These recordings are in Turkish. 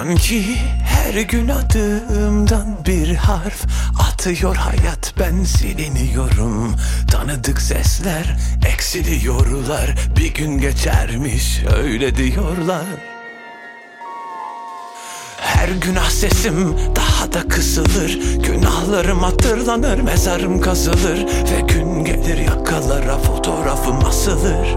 Sanki her gün adımdan bir harf atıyor hayat, ben siliniyorum. Tanıdık sesler eksiliyorlar, bir gün geçermiş öyle diyorlar. Her günah sesim daha da kısılır, günahlarım hatırlanır, mezarım kazılır ve gün gelir yakalara fotoğrafım asılır.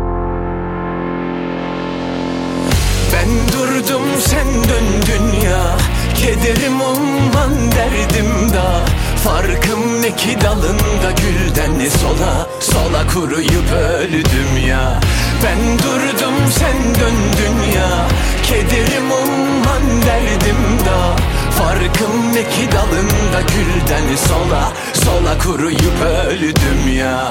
Ben durdum sen döndün ya, kederim umman derdim da. Farkım ne ki dalında gülden sola, sola kuruyup öldüm ya. Ben durdum sen döndün ya, kederim umman derdim da. Farkım ne ki dalında gülden sola, sola kuruyup öldüm ya.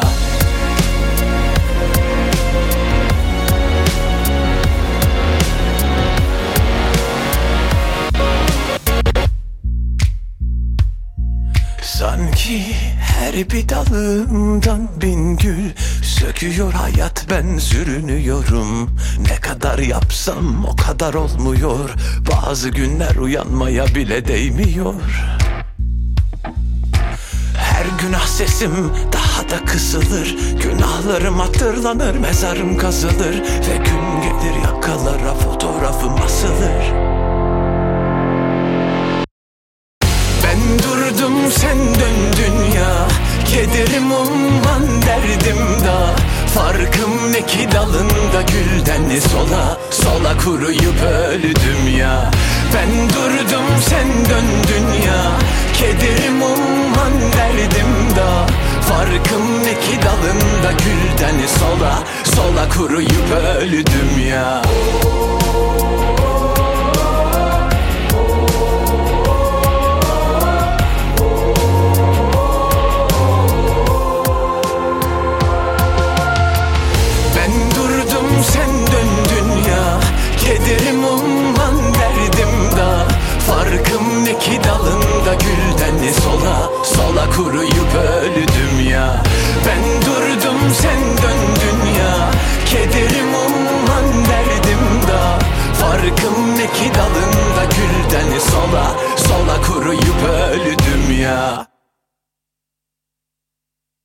Sanki her bir dalımdan bin gül söküyor hayat, ben sürünüyorum. Ne kadar yapsam o kadar olmuyor, bazı günler uyanmaya bile değmiyor. Her günah sesim daha da kısılır, günahlarım hatırlanır, mezarım kazılır ve gün gelir yakalara fotoğrafım asılır. Ben durdum sen döndün ya, kederim umman derdim da. Farkım ne ki dalında gülden sola, sola kuruyup öldüm ya. Ben durdum sen döndün ya, kederim umman derdim da. Farkım ne ki dalında gülden sola, sola kuruyup öldüm ya.